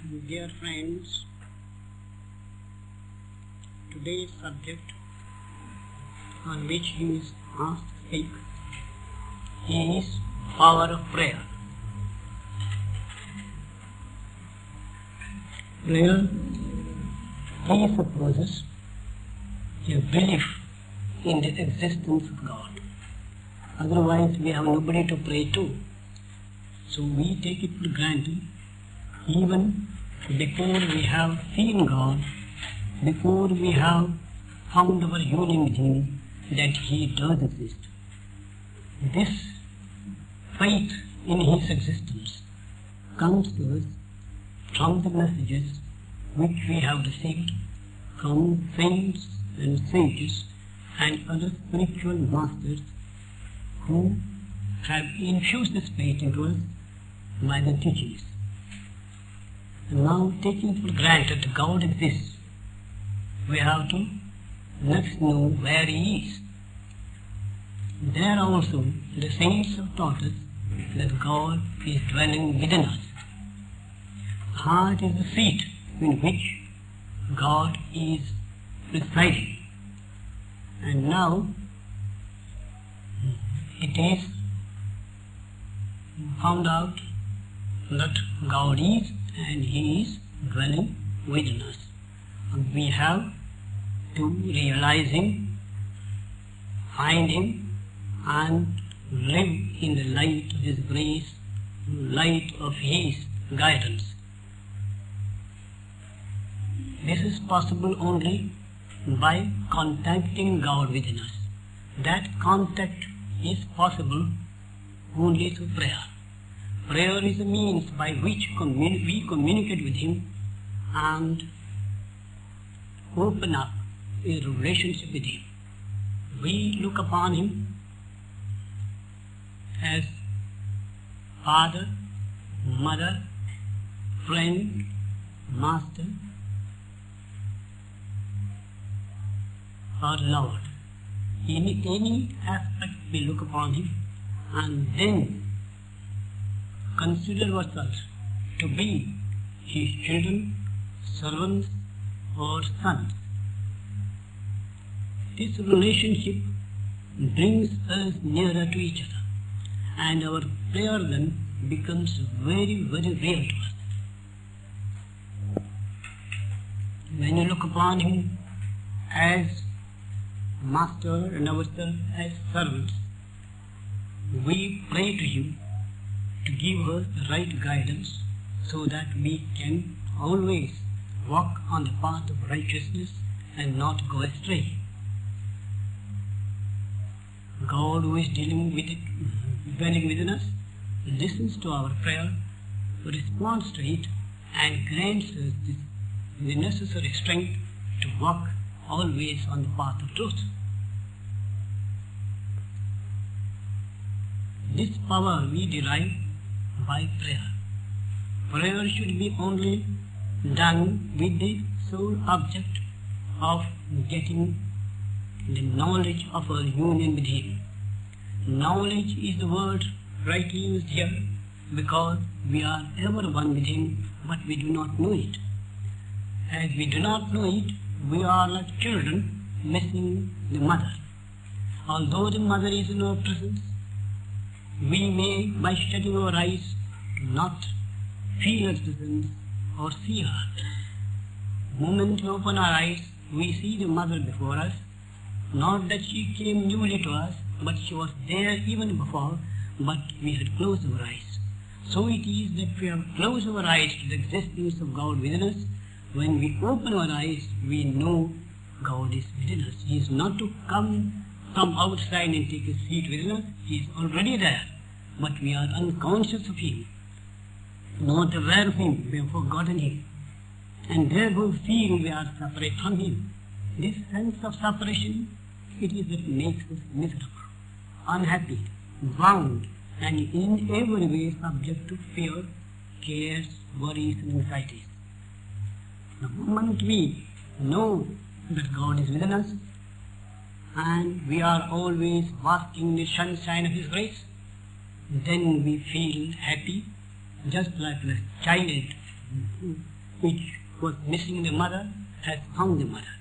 Dear friends, today's subject on which he is asked to speak is power of prayer. Prayer presupposes a belief in the existence of God. Otherwise we have nobody to pray to. So we take it for granted even before we have seen God, before we have found our union with Him, that He does exist. This faith in His existence comes to us from the messages which we have received from saints and sages and other spiritual masters who have infused this faith into us by the teachings. And now, taking for granted that God exists, we have to next know where He is. There also the saints have taught us that God is dwelling within us. Heart is the seat in which God is residing. And now it is found out that God is and He is dwelling within us. And we have to realize Him, find Him, and live in the light of His grace, light of His guidance. This is possible only by contacting God within us. That contact is possible only through prayer. Prayer is a means by which we communicate with Him and open up a relationship with Him. We look upon Him as Father, Mother, Friend, Master, or Lord. In any aspect we look upon Him and then consider ourselves to be His children, servants, or sons. This relationship brings us nearer to each other, and our prayer then becomes very, very real to us. When you look upon Him as Master and ourselves as servants, we pray to Him to give us the right guidance so that we can always walk on the path of righteousness and not go astray. God, who is dwelling within us, listens to our prayer, responds to it, and grants us the necessary strength to walk always on the path of truth. This power we derive by prayer. Prayer should be only done with the sole object of getting the knowledge of our union with Him. Knowledge is the word rightly used here because we are ever one with Him, but we do not know it. As we do not know it, we are like children missing the mother. Although the mother is in our presence, we may, by shutting our eyes, not feel her presence or see her. The moment we open our eyes, we see the mother before us. Not that she came newly to us, but she was there even before, but we had closed our eyes. So it is that we have closed our eyes to the existence of God within us. When we open our eyes, we know God is within us. He is not to come from outside and take a seat within us. He is already there, but we are unconscious of Him, not aware of Him. We have forgotten Him, and therefore feel we are separate from Him. This sense of separation, it is that makes us miserable, unhappy, bound, and in every way subject to fear, cares, worries, and anxieties. The moment we know that God is within us, and we are always basking the sunshine of His grace, then we feel happy, just like the child which was missing the mother has found the mother.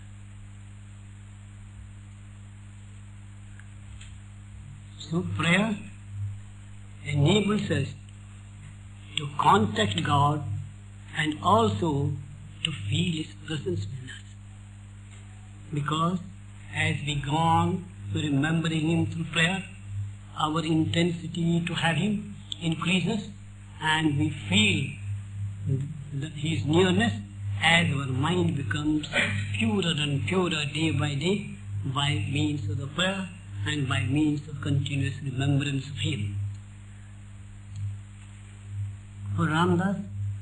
So prayer enables us to contact God and also to feel His presence within us. Because as we go on remembering Him through prayer, our intensity to have Him increases and we feel His nearness as our mind becomes purer and purer day by day by means of the prayer and by means of continuous remembrance of Him. For Ramdas,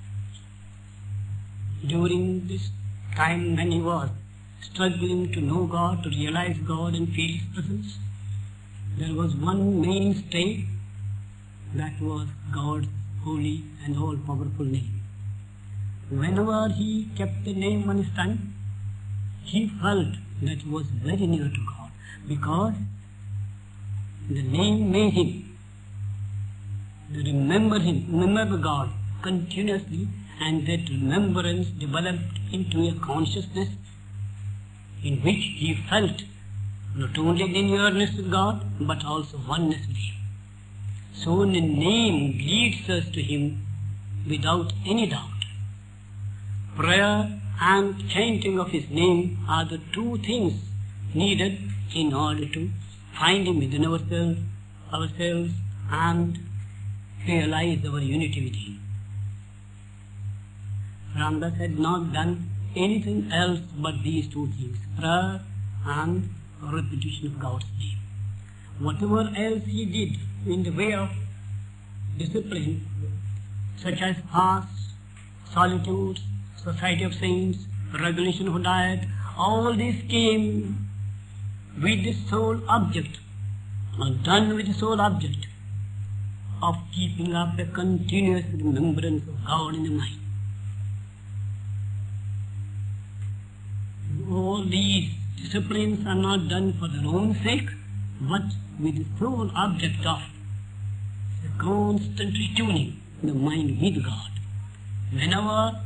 during this time when he was struggling to know God, to realize God and feel His presence, there was one mainstay, that was God's holy and all-powerful name. Whenever he kept the name on his tongue, he felt that he was very near to God, because the name made him remember God continuously, and that remembrance developed into a consciousness in which he felt not only the nearness with God, but also oneness with Him. So the name leads us to Him without any doubt. Prayer and chanting of His name are the two things needed in order to find Him within ourselves and realize our unity with Him. Ramdas had not done anything else but these two things, prayer and repetition of God's name. Whatever else he did in the way of discipline, such as fasts, solitudes, society of saints, regulation of diet, all this came with the sole object, or done with the sole object of keeping up a continuous remembrance of God in the mind. All these disciplines are not done for their own sake, but with the sole object of constant retuning the mind with God. Whenever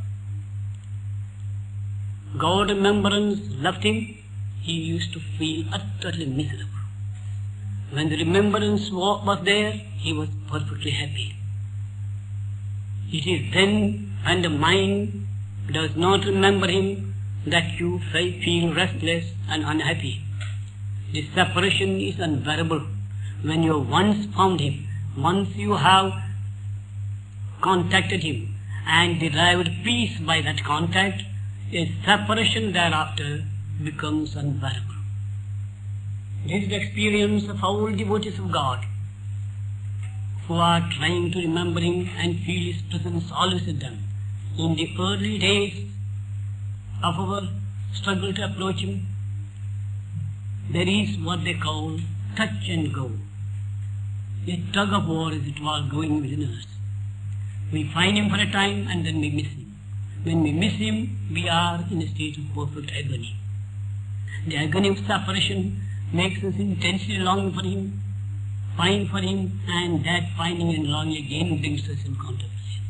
God remembrance left him, he used to feel utterly miserable. When the remembrance was there, he was perfectly happy. It is then when the mind does not remember him that you feel restless and unhappy. The separation is unbearable. When you once found him, once you have contacted him and derived peace by that contact, a separation thereafter becomes unbearable. This is the experience of all devotees of God who are trying to remember Him and feel His presence always with them. In the early days of our struggle to approach Him, there is what they call touch and go. A tug of war, as it were, going within us. We find Him for a time and then we miss Him. When we miss Him, we are in a state of perfect agony. The agony of separation makes us intensely long for Him, pine for Him, and that pining and longing again brings us in contact with Him.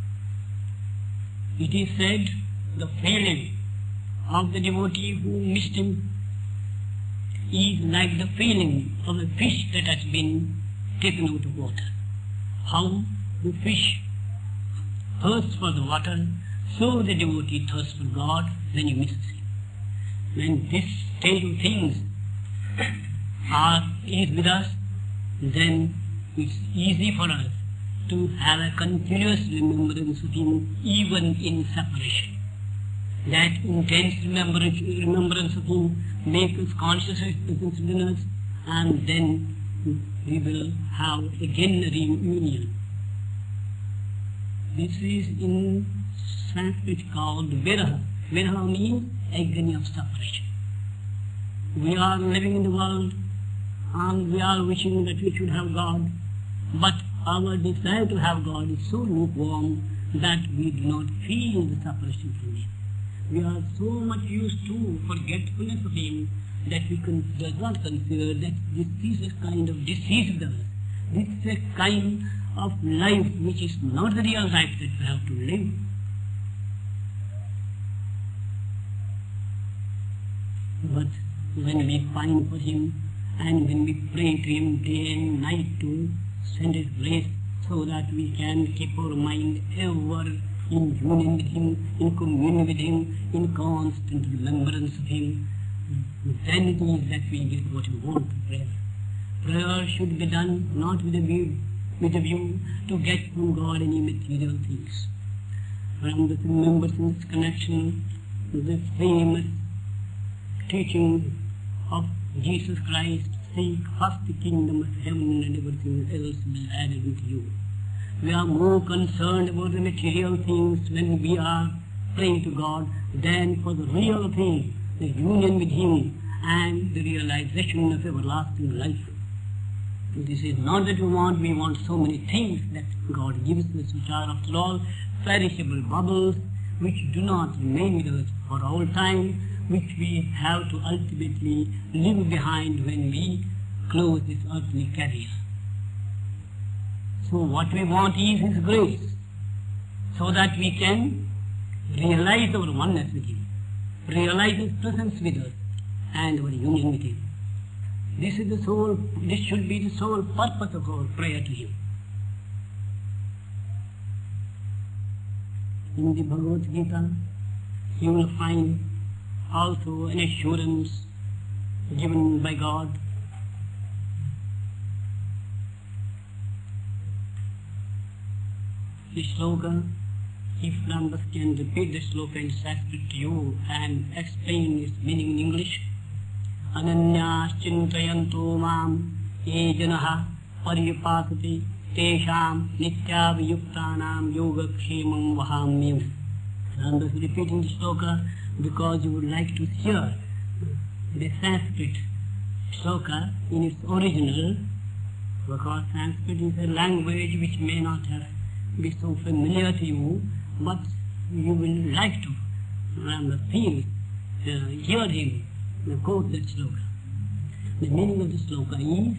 It is said the feeling of the devotee who missed Him is like the feeling of a fish that has been taken out of water. How the fish thirsts for the water, so the devotee thirsts for God when he misses Him. When this state of things is with us, then it's easy for us to have a continuous remembrance of Him even in separation. That intense remembrance of Him makes us conscious of His presence within us, and then we will have again a reunion. This is in Sanskrit called Viraha. Viraha means agony of separation. We are living in the world and we are wishing that we should have God, but our desire to have God is so lukewarm that we do not feel the separation from Him. We are so much used to forgetfulness of Him that we does not consider that this is a kind of disease with us. This is a kind of life which is not the real life that we have to live. when we pine for Him and when we pray to Him day and night to send His grace so that we can keep our mind ever in union with Him, in communion with Him, in constant remembrance of Him, then it is that we get what we want from prayer. Prayer should be done not with a view to get from God any material things. Ramdas remembers in this connection the famous teaching of Jesus Christ, seek first the kingdom of heaven and everything else will be added unto you. We are more concerned about the material things when we are praying to God than for the real thing, the union with Him and the realization of everlasting life. This is not that we want so many things that God gives us, which are after all perishable bubbles, which do not remain with us for all time, which we have to ultimately leave behind when we close this earthly career. So what we want is His grace, so that we can realize our oneness with Him, realize His presence with us, and our union with Him. This should be the sole purpose of our prayer to Him. In the Bhagavad Gita, you will find also an assurance given by God. The sloka, if Ramdas can repeat the sloka in Sanskrit to you and explain its meaning in English. Ananyas chintayanto mam ye janaha paryupasati tesham nityaviyuktanam yogakshemam vahamyam. Ramdas repeating the sloka because you would like to hear the Sanskrit sloka in its original, because Sanskrit is a language which may not be so familiar to you, but you will like to hear him quote that sloka. The meaning of the sloka is,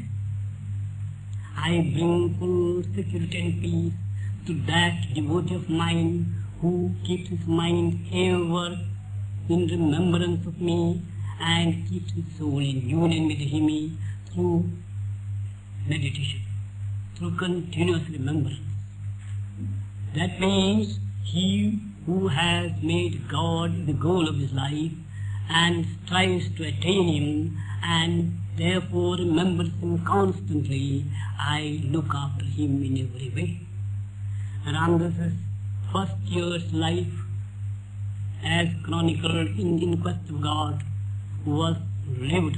I bring full security and peace to that devotee of mine who keeps his mind ever in remembrance of me and keeps his soul in union with Him through meditation, through continuous remembrance. That means he who has made God the goal of his life and strives to attain Him and therefore remembers Him constantly, I look after him in every way. Ramdas's first year's life, as chronicled in Quest of God, was lived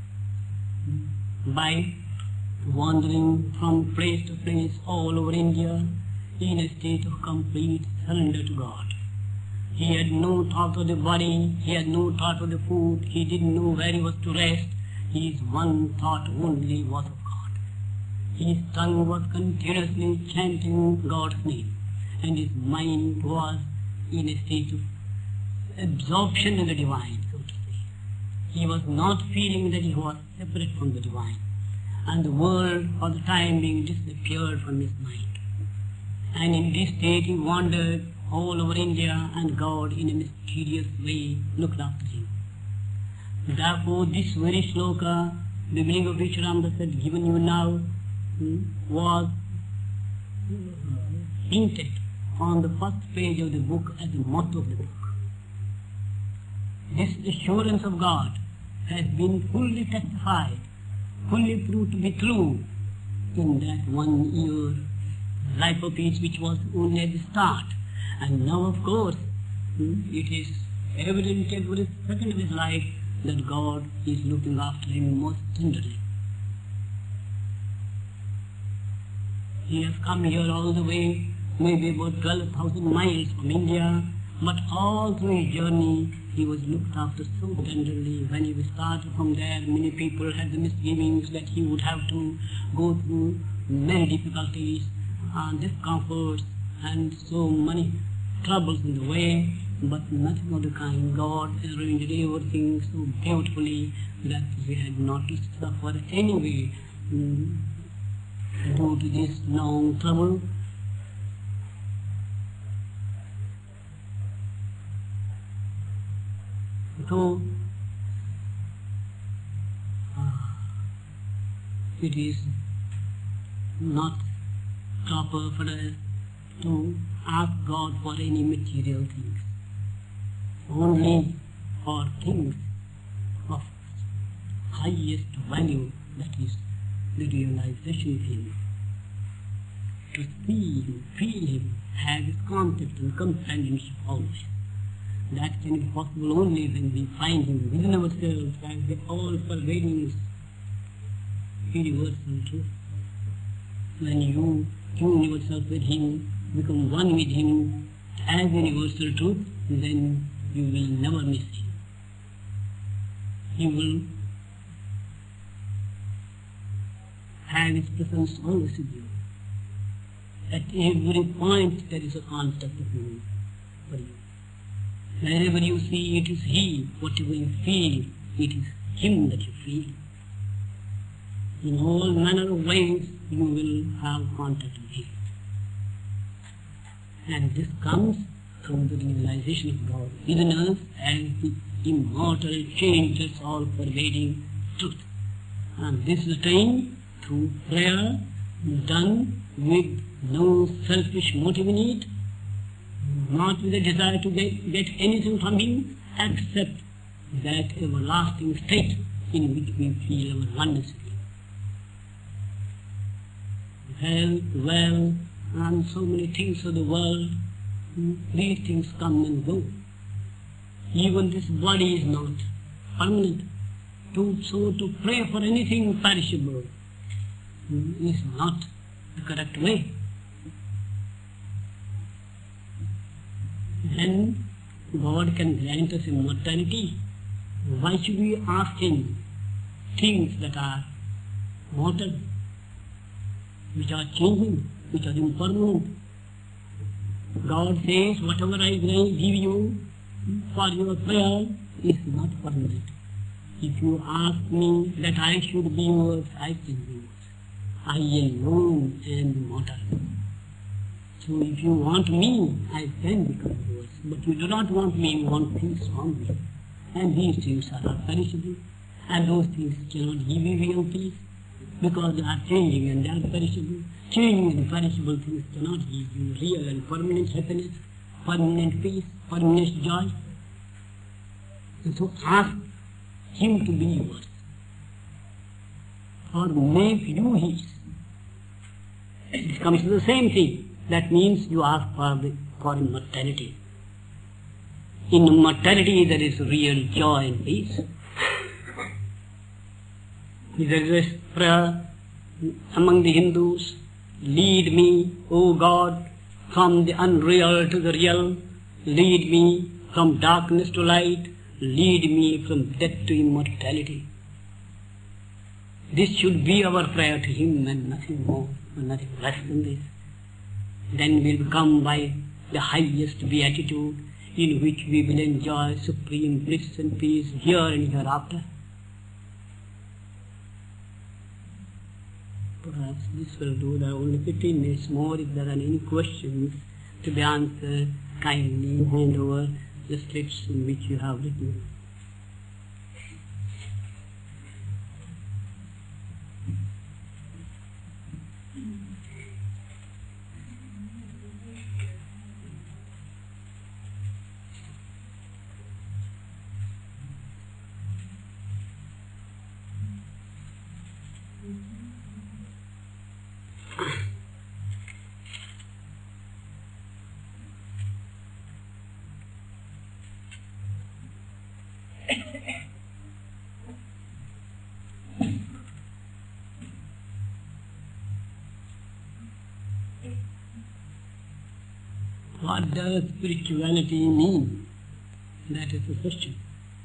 by wandering from place to place all over India in a state of complete surrender to God. He had no thought of the body, he had no thought of the food, he didn't know where he was to rest. His one thought only was of God. His tongue was continuously chanting God's name, and his mind was in a state of absorption in the divine, so to say. He was not feeling that he was separate from the divine, and the world for the time being disappeared from his mind. And in this state he wandered all over India, and God in a mysterious way looked after him. Therefore this very sloka, the meaning of which Ramdas had given you now, was hinted on the first page of the book as the motto of the book. This assurance of God has been fully testified, fully proved to be true in that 1 year life of peace which was only at the start. And now of course it is evident every second of his life that God is looking after him most tenderly. He has come here all the way, maybe about 12,000 miles from India, but all through his journey he was looked after so tenderly. When he started from there, many people had the misgivings that he would have to go through many difficulties and discomforts and so many troubles in the way, but nothing of the kind. God arranged everything so beautifully that we had not to suffer anyway due to this long trouble. So it is not proper for us to ask God for any material things, only for things of highest value, that is the realization of Him. To feel Him, have His contact and companionship always. That can be possible only when we find Him within ourselves as the all-pervading universal truth. When you tune yourself with Him, become one with Him as universal truth, then you will never miss Him. You will have His presence always with you. At every point there is a contact of Him for you. Wherever you see, it is He. Whatever you feel, it is Him that you feel. In all manner of ways, you will have contact with Him. And this comes through the realization of God within us as the immortal, changeless, all-pervading truth. And this is attained through prayer done with no selfish motive in it, not with a desire to get anything from Him except that everlasting state in which we feel our oneness with Him. Health, wealth, and so many things of the world, these things come and go. Even this body is not permanent. To pray for anything perishable is not the correct way. And God can grant us immortality. Why should we ask Him things that are mortal, which are changing, which are impermanent? God says, whatever I give you for your prayer is not permanent. If you ask me that I should be yours, I can be yours. I alone am immortal. So if you want me, I can become yours. But you do not want me, you want things from me. And these things are not perishable. And those things cannot give you real peace, because they are changing and they are perishable. Changing and perishable things cannot give you real and permanent happiness, permanent peace, permanent joy. And so ask Him to be yours, or make you His. It comes to the same thing. That means you ask for immortality. In immortality there is real joy and peace. There is a prayer among the Hindus, lead me, O God, from the unreal to the real, lead me from darkness to light, lead me from death to immortality. This should be our prayer to Him, and nothing more, and nothing less than this. Then we will come by the highest beatitude, in which we will enjoy supreme bliss and peace here and hereafter. Perhaps this will do. There are only 15 minutes more. If there are any questions to be answered, kindly hand over the slips in which you have written. What does spirituality mean? That is the question.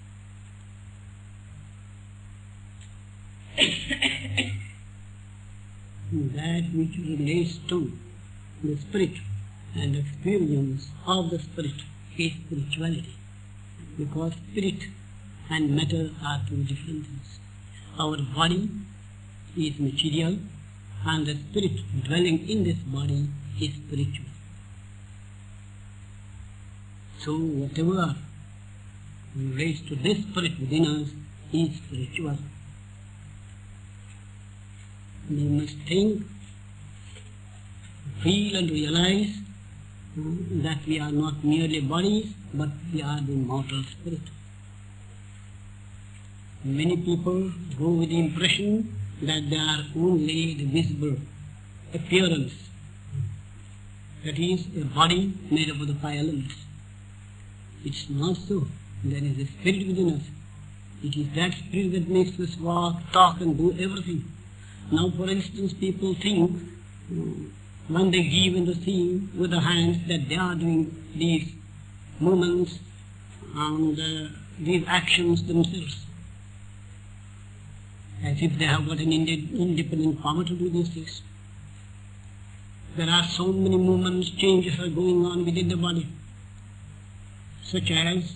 That which relates to the spirit and experience of the spirit is spirituality. Because spirit and matter are two different things. Our body is material, and the spirit dwelling in this body is spiritual. So whatever relates to this spirit within us is spiritual. We must think, feel and realize that we are not merely bodies, but we are the immortal spirit. Many people go with the impression that they are only the visible appearance, that is, a body made up of the five elements. It's not so. There is a spirit within us. It is that spirit that makes us walk, talk and do everything. Now, for instance, people think when they give and receive with the hands that they are doing these movements and these actions themselves, as if they have got an independent power to do these things. There are so many movements, changes are going on within the body, such as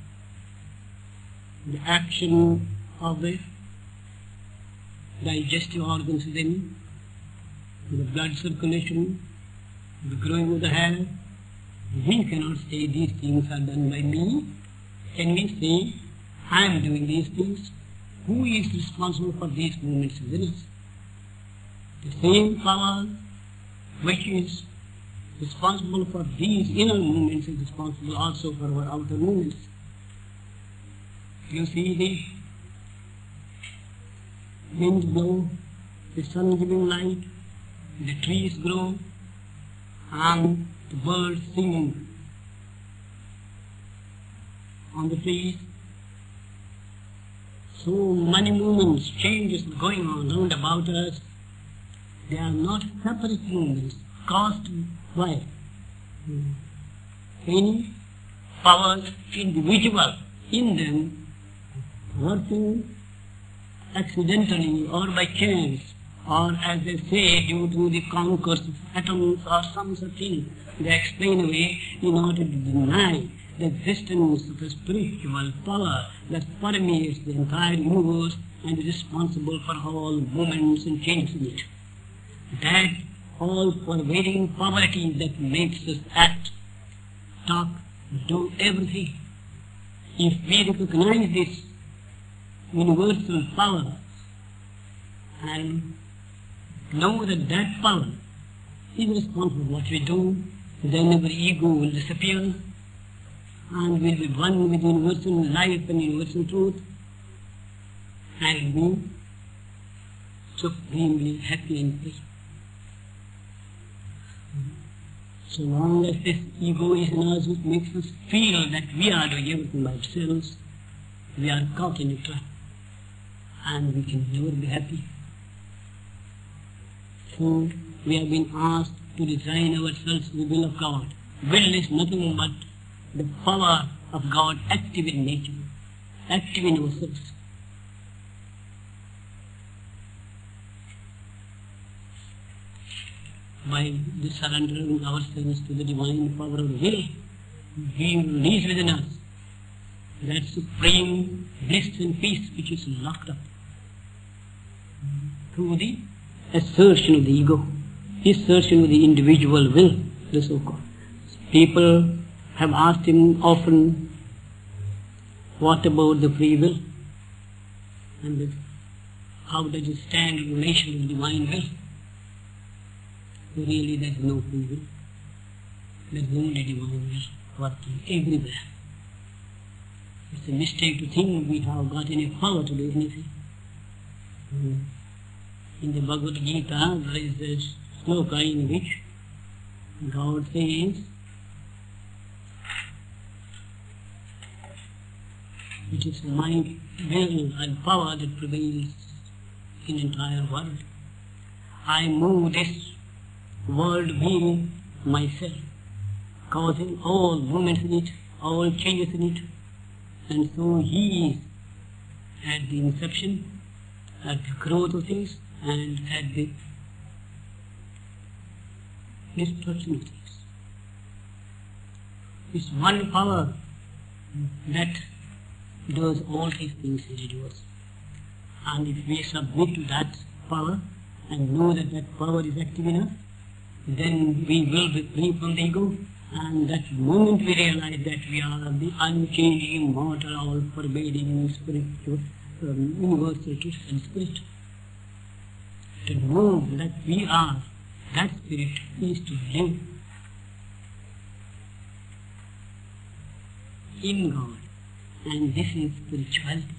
the action of the digestive organs within, the blood circulation, the growing of the hair. We cannot say these things are done by me. Can we say, I am doing these things? Who is responsible for these movements within us? The same power which is responsible for these inner movements is responsible also for our outer movements. You see the winds blow, the sun giving light, the trees grow, and the birds singing on the trees. So many movements, changes going on round about us. They are not separate movements caused by any power individual in them working accidentally or by chance, or as they say, due to the concourse of atoms or some such thing. They explain away in order to deny the existence of a spiritual power that permeates the entire universe and is responsible for all movements and changes in it. That all-pervading poverty that makes us act, talk, do everything. If we recognize this universal power and know that that power is responsible for what we do, then our ego will disappear and will be one with universal life and universal truth and be supremely happy and free. So long as this ego is in us, which makes us feel that we are doing everything by ourselves, we are caught in a trap and we can never be happy. So we have been asked to design ourselves the will of God. Will is nothing but the power of God active in nature, active in ourselves. By surrendering ourselves to the divine power of the will, we release within us that supreme bliss and peace which is locked up through the assertion of the ego, assertion of the individual will, the so-called. People have asked him often, what about the free will? And how does it stand in relation to the divine will? Really, there is no free will. There is only divine will working everywhere. It's a mistake to think we have got any power to do anything. In the Bhagavad Gita, there is a sloka in which God says, it is my will and power that prevails in the entire world. I move this world wheel myself, causing all movements in it, all changes in it. And so he is at the inception, at the growth of things, and at the destruction of things. It's one power that does all these things in the universe. And if we submit to that power and know that that power is active in us, then we will be free from the ego, and that moment we realize that we are the unchanging, immortal, all-pervading, spiritual, universal truth and spirit. To know that we are that spirit is to live in God, and this is spirituality.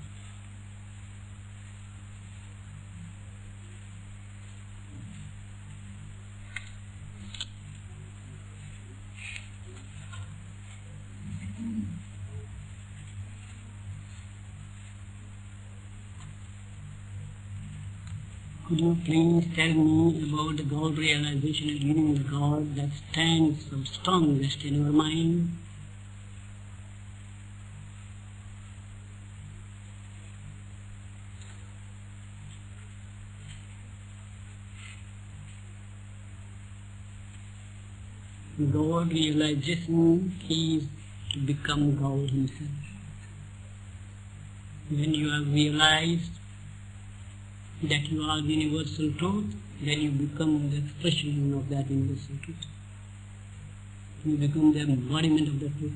Could you please tell me about the God realization and union with God that stands so strongest in your mind? God realization is to become God Himself. When you have realized that you are the universal truth, then you become the expression of that universal truth. You become the embodiment of the truth.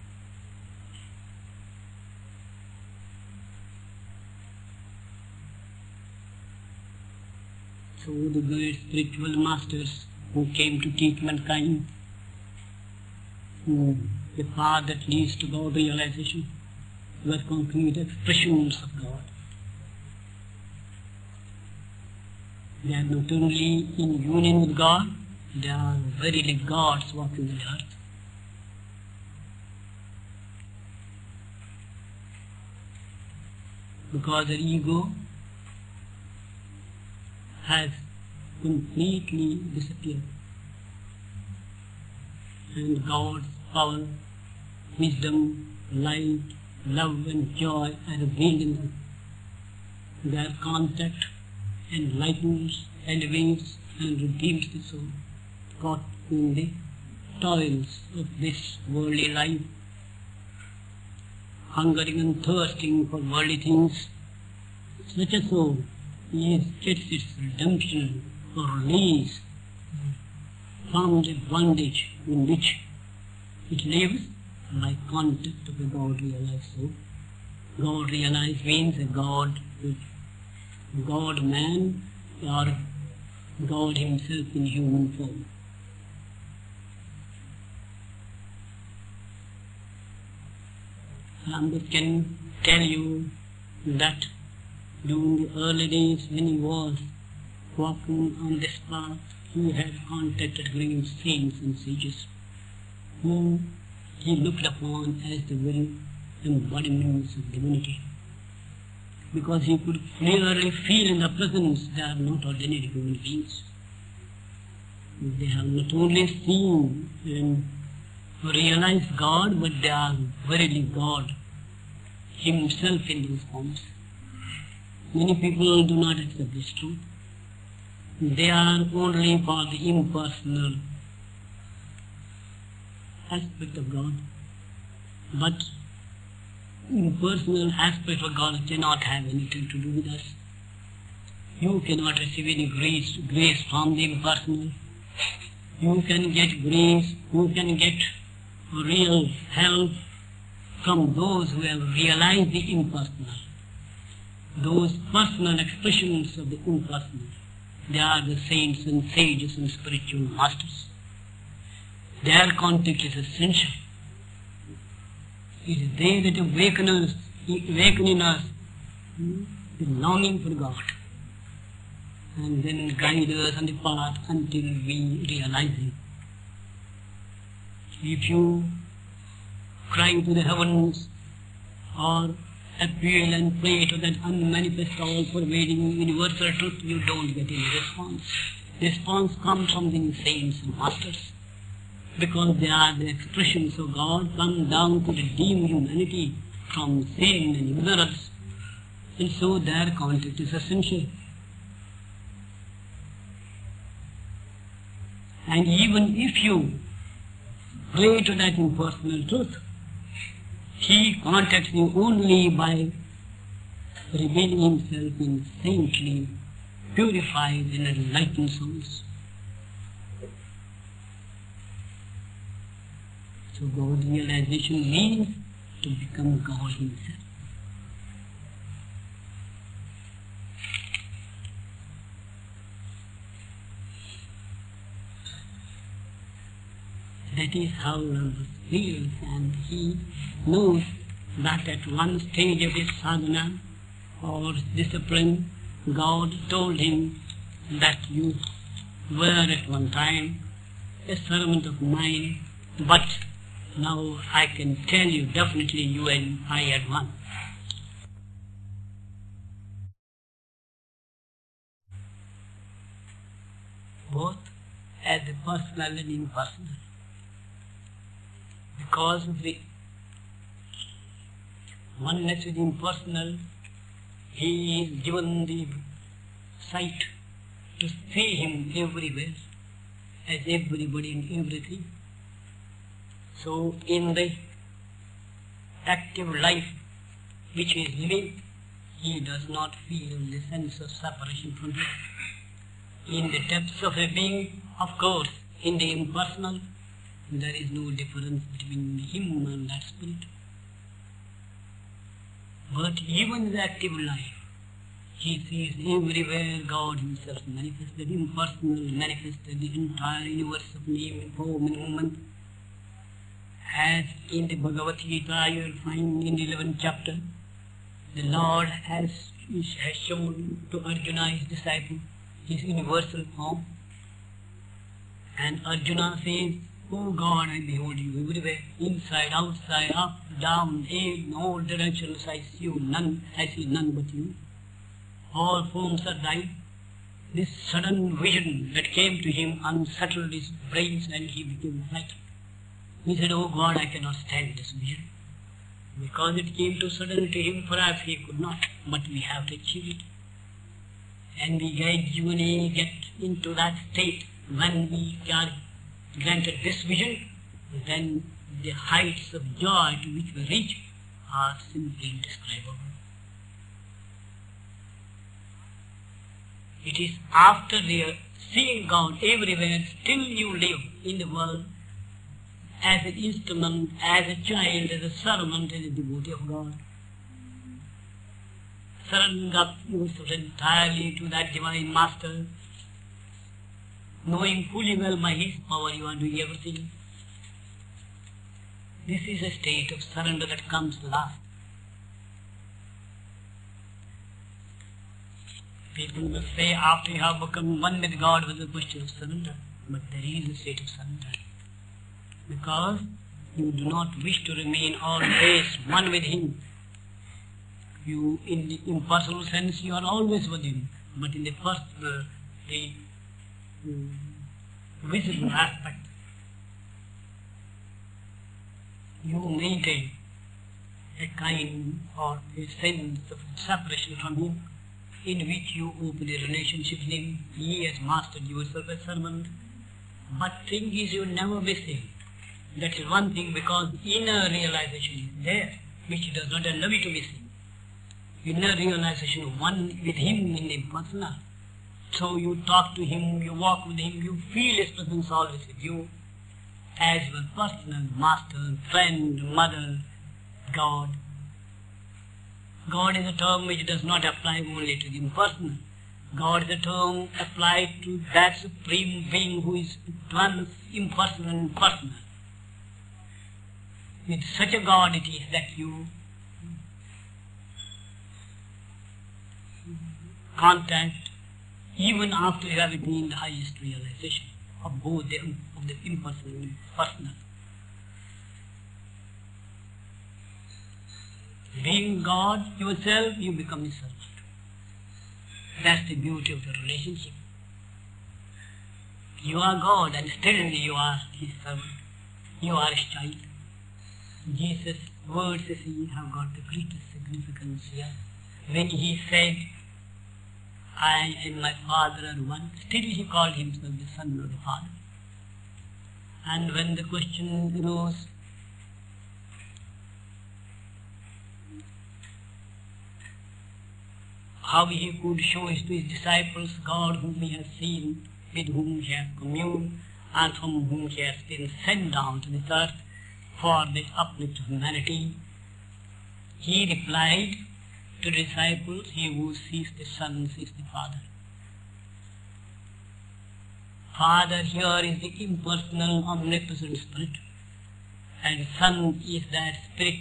So the great spiritual masters who came to teach mankind the path that leads to God realization were concrete expressions of God. They are not only in union with God, they are verily gods walking the earth. Because the ego has completely disappeared, and God's power, wisdom, light, love and joy are revealed in them. Their contact enlightens, elevates and redeems the soul caught in the toils of this worldly life, hungering and thirsting for worldly things. Such a soul gets its redemption or release from the bondage in which it lives by contact of a God realized soul. God realized means a God man or God Himself in human form. Lambert can tell you that during the early days when he was walking on this path, he had contacted great saints and sages whom he looked upon as the very embodiments of divinity, because he could clearly feel in the presence they are not ordinary human beings. They have not only seen and realized God, but they are verily God Himself in those forms. Many people do not accept this truth. They are only for the impersonal aspect of God. But impersonal aspect of God cannot have anything to do with us. You cannot receive any grace from the impersonal. You can get grace, you can get real help from those who have realized the impersonal. Those personal expressions of the impersonal, they are the saints and sages and spiritual masters. Their contact is essential. It is they that awaken in us the longing for God, and then guide us on the path until we realize Him. If you cry to the heavens or appeal and pray to that unmanifest, all-pervading universal truth, you don't get any response. The response comes from the saints and masters, because they are the expressions of God come down to redeem humanity from sin and ignorance, and so their contact is essential. And even if you pray to that impersonal truth, He contacts you only by revealing Himself in saintly, purified and enlightened souls. So God realization means to become God Himself. That is how Rambas feels, and he knows that at one stage of his sadhana or discipline, God told him that you were at one time a servant of mine, but now I can tell you definitely you and I are one. Both as a personal and impersonal. Because of the oneness with impersonal, he is given the sight to see him everywhere, as everybody and everything. So in the active life which he is living, he does not feel the sense of separation from him. In the depths of a being, of course, in the impersonal, there is no difference between him and that spirit. But even in the active life, he sees everywhere God himself manifested, impersonal, manifested the entire universe of name, form and movement. As in the Bhagavad Gita you will find in the 11th chapter, the Lord has shown to Arjuna, his disciple, his universal form. And Arjuna says, "O God, I behold you everywhere, inside, outside, up, down, in all directions I see none but you. All forms are thine." This sudden vision that came to him unsettled his brains and he became frightened. He said, "Oh God, I cannot stand this vision." Because it came too suddenly to him, perhaps he could not, but we have to achieve it. And we gradually get into that state when we are granted this vision, then the heights of joy to which we reach are simply indescribable. It is after seeing God everywhere, still you live in the world as an instrument, as a child, as a servant, as a devotee of God. Surrendering up yourself entirely to that Divine Master, knowing fully well by His power you are doing everything. This is a state of surrender that comes last. People will say after you have become one with God was a question of surrender, but there is a state of surrender. Because you do not wish to remain always one with Him. You, in the impersonal sense, you are always with Him, but in the personal, the visible aspect, you maintain a kind or a sense of separation from Him, in which you open a relationship with Him. He has mastered yourself as servant. But thing is, you never miss Him. That is one thing, because inner realization is there, which does not allow you to miss Him. Inner realization of one with Him in the impersonal. So you talk to Him, you walk with Him, you feel His presence always with you, as your personal master, friend, mother, God. God is a term which does not apply only to the impersonal. God is a term applied to that supreme being who is at once impersonal and personal. With such a God it is that you contact even after you have attained the highest realization of both of the impersonal and personal. Being God yourself, you become His servant. That's the beauty of the relationship. You are God and still you are His servant. You are His child. Jesus' words have got the greatest significance here. When He said, "I and my Father are one," still He called Himself the Son of the Father. And when the question arose, how He could show to His disciples God whom He has seen, with whom He has communed, and from whom He has been sent down to this earth for the uplift of humanity, He replied to the disciples, "He who sees the Son sees the Father." Father here is the impersonal, omnipresent Spirit, and Son is that Spirit,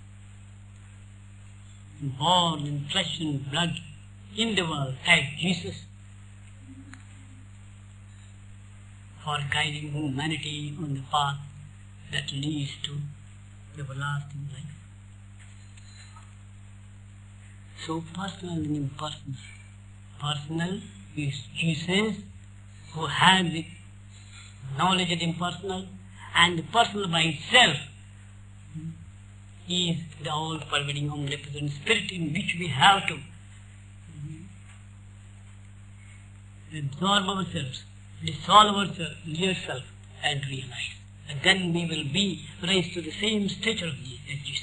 born in flesh and blood in the world as Jesus, for guiding humanity on the path that leads to everlasting life. So personal and impersonal. Personal is Jesus, who has the knowledge of the impersonal, and the personal by itself is the all-pervading omnipotent Spirit in which we have to absorb ourselves, dissolve ourselves and realize. And then we will be raised to the same stature of Jesus.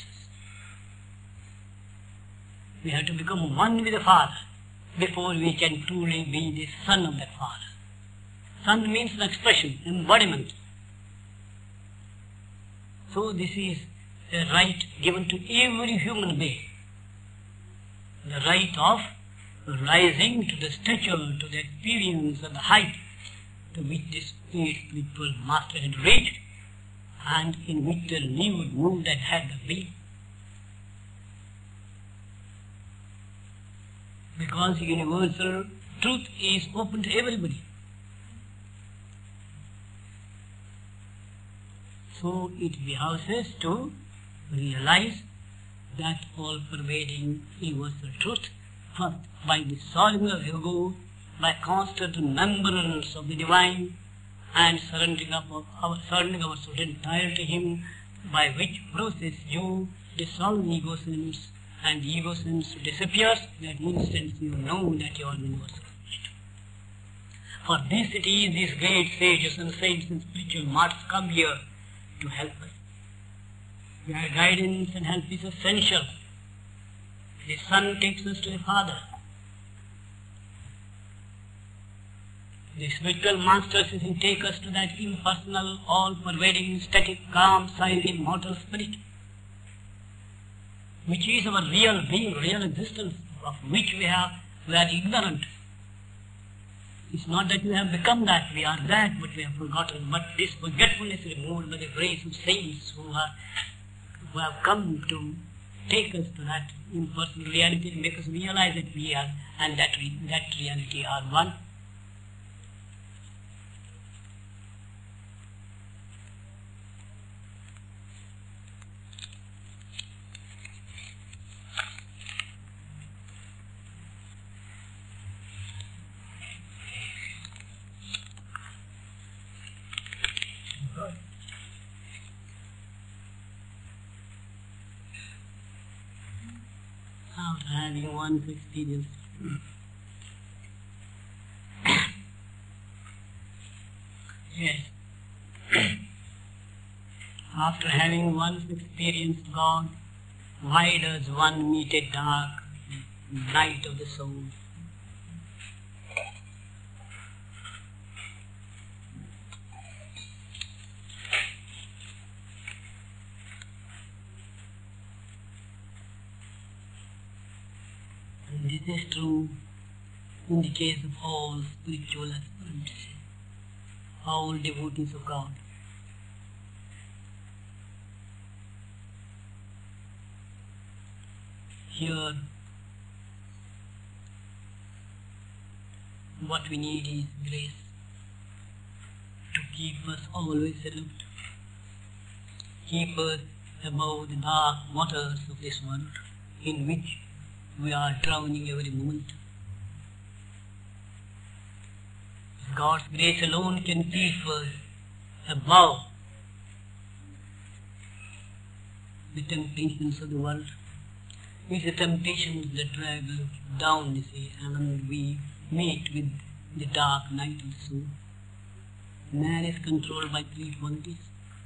We have to become one with the Father before we can truly be the Son of that Father. Son means an expression, embodiment. So this is a right given to every human being. The right of rising to the stature, to the experience of the height to which this spiritual master had reached, and in which the lived, moved, and had the being. Because universal truth is open to everybody. So it behoves us to realize that all-pervading universal truth, first by the solving of ego, by constant remembrance of the divine, and surrendering our soul entirely to Him, by which process you dissolve ego sense, and the ego sense disappears. That instant you know that you are universal. For this it is these great sages and saints and spiritual martyrs come here to help us. Their guidance and help is essential. The Son takes us to the Father. The spiritual masters take us to that impersonal, all-pervading, static, calm, silent, immortal Spirit, which is our real being, real existence, of which we are ignorant. It's not that we have become that, we are that, but we have forgotten. But this forgetfulness is removed by the grace of saints who have come to take us to that impersonal reality and make us realize that we are, and that reality are one. After having one's experience, yes, after having once experienced God, why does one meet a dark night of the soul? This is true in the case of all spiritual aspirants, all devotees of God. Here, what we need is grace to keep us always alert, keep us above the dark waters of this world in which we are drowning every moment. God's grace alone can keep us above the temptations of the world. It's the temptations that drag us down, you see, and we meet with the dark night of the soul. Man is controlled by three qualities.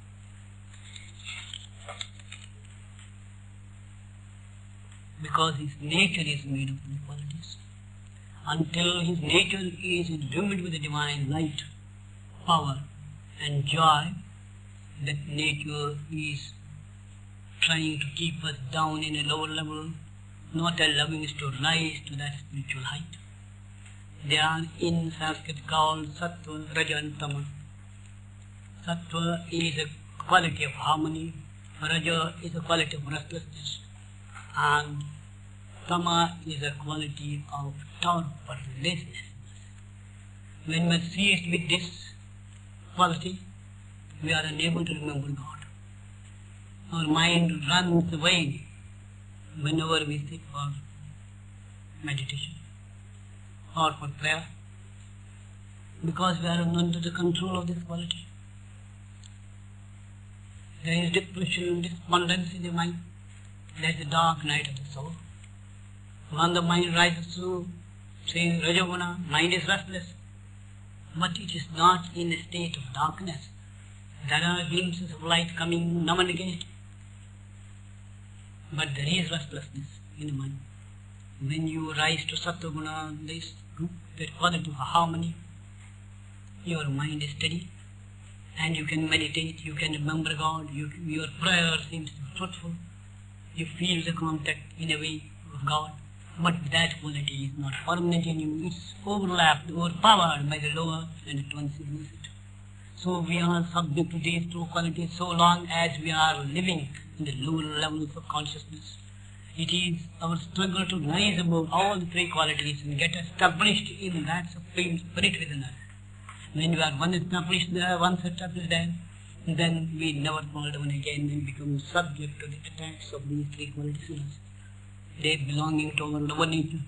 Because his nature is made of the qualities. Until his nature is illumined with the divine light, power and joy, that nature is trying to keep us down in a lower level, not allowing us to rise to that spiritual height. They are in Sanskrit called Sattva, Raja and Tama. Sattva is a quality of harmony, Raja is a quality of restlessness, and Tama is a quality of torpor, laziness. When we are seized with this quality, we are unable to remember God. Our mind runs away whenever we sit for meditation or for prayer, because we are under the control of this quality. There is depression, despondence in the mind. There is the dark night of the soul. When the mind rises to, say, Rajaguna, mind is restless, but it is not in a state of darkness. There are glimpses of light coming now and again, but there is restlessness in the mind. When you rise to Sattva-guna, this quality of harmony, your mind is steady, and you can meditate, you can remember God, your prayer seems fruitful, you feel the contact in a way of God, but that quality is not permanent in you, it's overlapped, overpowered by the lower, and at once you lose it. So we are subject to these two qualities so long as we are living in the lower levels of consciousness. It is our struggle to rise above all the three qualities and get established in that supreme spirit within us. When we are once established there, then we never fall down again and become subject to the attacks of these three qualities in us. They belonging to our lower nature.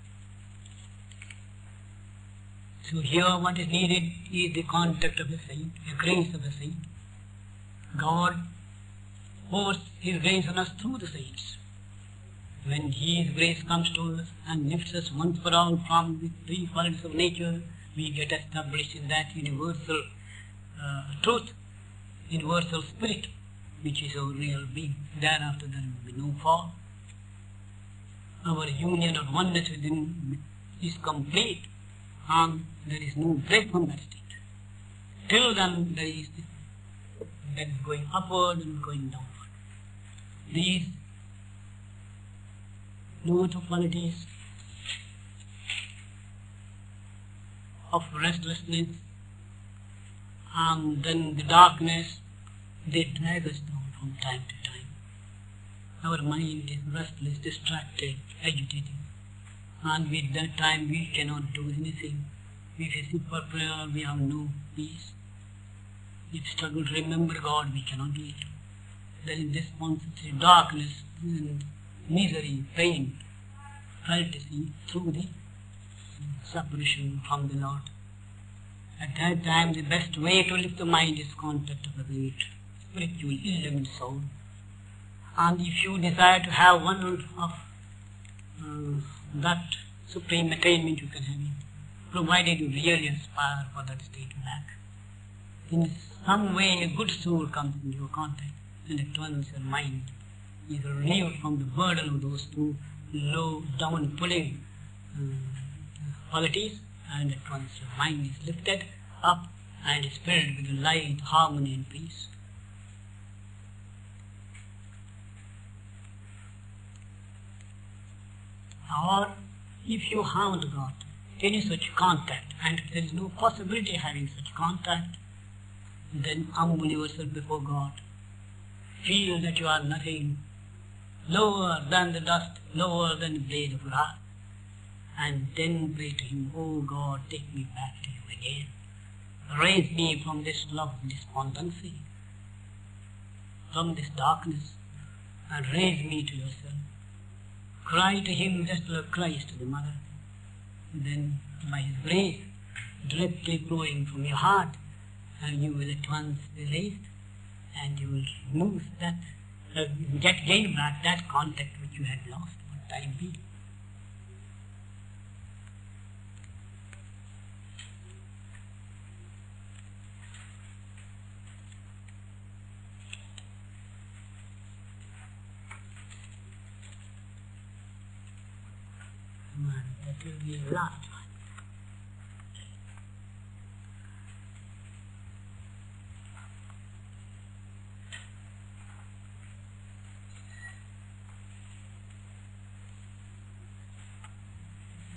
So here what is needed is the contact of a saint, the grace of a saint. God pours His grace on us through the saints. When His grace comes to us and lifts us once for all from the three qualities of nature, we get established in that universal truth, universal spirit, which is our real being. Thereafter there will be no fall. Our union or oneness within is complete, and there is no break from that state. Till then there is going upward and going downward. These lower qualities of restlessness and then the darkness, they drag us down from time to time. Our mind is restless, distracted, agitated, and with that time we cannot do anything. If we sit for prayer, we have no peace. If we struggle to remember God, we cannot do it. There is despondency, darkness, and misery, pain, felt through the separation from the Lord. At that time, the best way to lift the mind is contact of the great spiritual illumined soul. And if you desire to have one of that supreme attainment, you can have it, provided you really aspire for that state back. In some way, a good soul comes into your contact, and at once your mind is relieved from the burden of those two low, down, pulling qualities, and at once your mind is lifted up and is filled with light, harmony, and peace. Or if you haven't got any such contact, and there is no possibility of having such contact, then humble yourself before God. Feel that you are nothing, lower than the dust, lower than the blade of grass, and then pray to Him, "Oh God, take me back to You again. Raise me from this love despondency, from this darkness, and raise me to Yourself." Cry to Him just like Christ to the Mother. Then by His grace, directly flowing from your heart, and you will at once be raised, and you will lose that, gain back that contact which you had lost for time being. That will be the last one.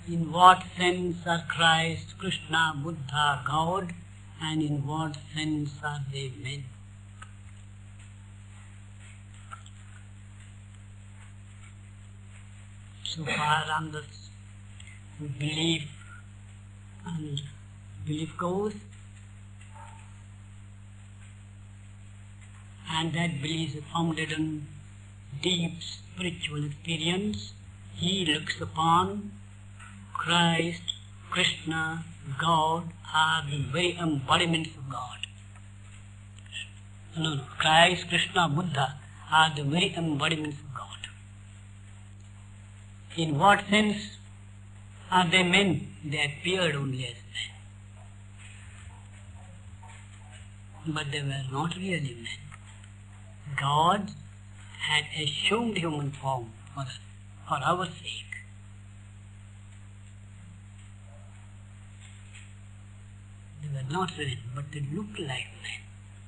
In what sense are Christ, Krishna, Buddha, God, and in what sense are they men? So far on the belief and belief goes, and that belief is founded on deep spiritual experience. He looks upon Christ, Krishna, God are the very embodiments of God. No, Christ, Krishna, Buddha are the very embodiments of God. In what sense are they men? They appeared only as men. But they were not really men. God had assumed human form for our sake. They were not men, but they looked like men.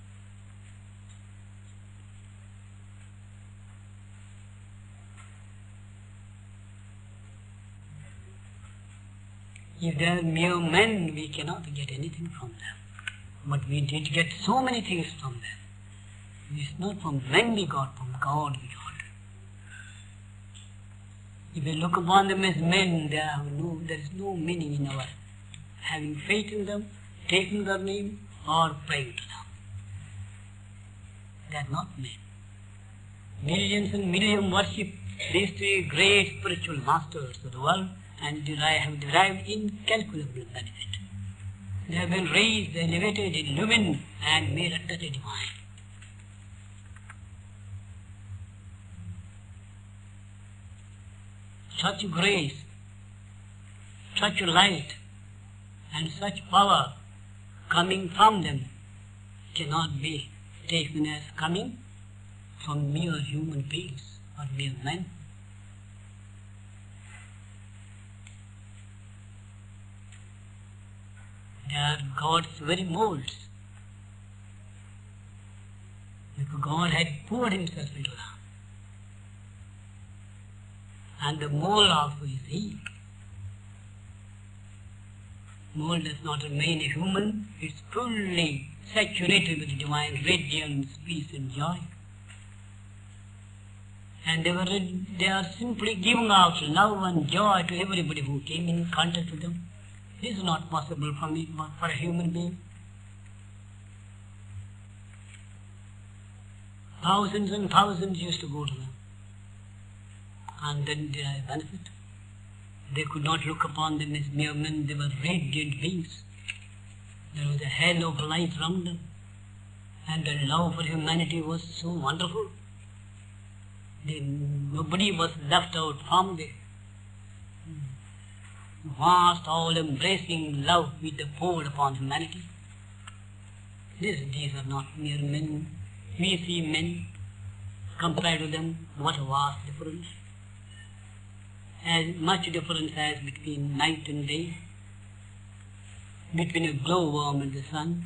If they are mere men, we cannot get anything from them. But we did get so many things from them. It is not from men we got, from God we got. If we look upon them as men, there is no meaning in our having faith in them, taking their name, or praying to them. They are not men. Millions and millions worship these three great spiritual masters of the world and have derived incalculable benefit. They have been raised, elevated, illumined, and made utterly divine. Such grace, such light, and such power coming from them cannot be taken as coming from mere human beings or mere men. They are God's very molds. Because God had poured himself into them. And the mold also is He. Mold does not remain a human, it's fully saturated with divine radiance, peace and joy. And they are simply giving out love and joy to everybody who came in contact with them. This is not possible for a human being. Thousands and thousands used to go to them. And then derive benefit. They could not look upon them as mere men, they were radiant beings. There was a halo of light around them. And the love for humanity was so wonderful. Nobody was left out from the vast, all-embracing love which they poured upon humanity. These are not mere men. We see men, compared to them, what a vast difference. As much difference as between night and day, between a glowworm and the sun.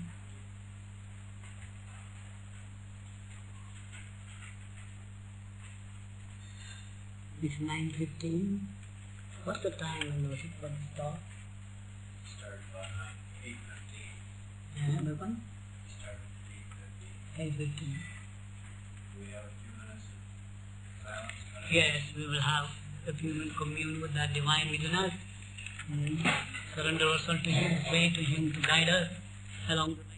It's 9:15. What's the time when was it for the start? Started about 8:15. Yeah, the one? Started at 8:15. 8:15. We have a few minutes of silence. Yes, we will have a few minutes commune with that divine within us. Surrender ourselves to Him, pray to Him to guide us along the